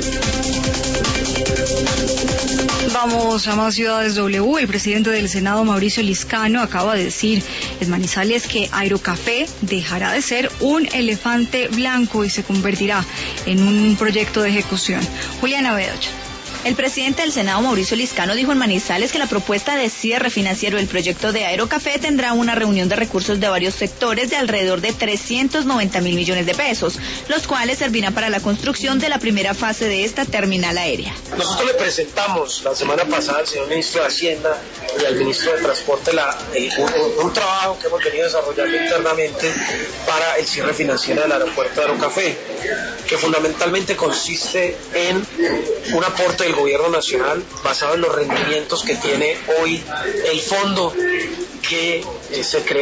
Vamos a más ciudades W. El presidente del Senado, Mauricio Liscano, acaba de decir en Manizales que Aerocafé dejará de ser un elefante blanco y se convertirá en un proyecto de ejecución. Juliana Bedoya. El presidente del Senado, Mauricio Liscano, dijo en Manizales que la propuesta de cierre financiero del proyecto de Aerocafé tendrá una reunión de recursos de varios sectores de alrededor de 390.000 millones de pesos, los cuales servirán para la construcción de la primera fase de esta terminal aérea. Nosotros le presentamos la semana pasada al señor ministro de Hacienda y al ministro de Transporte un trabajo que hemos venido desarrollando internamente para el cierre financiero del aeropuerto de Aerocafé, que fundamentalmente consiste en un aporte del gobierno nacional basado en los rendimientos que tiene hoy el fondo que se creó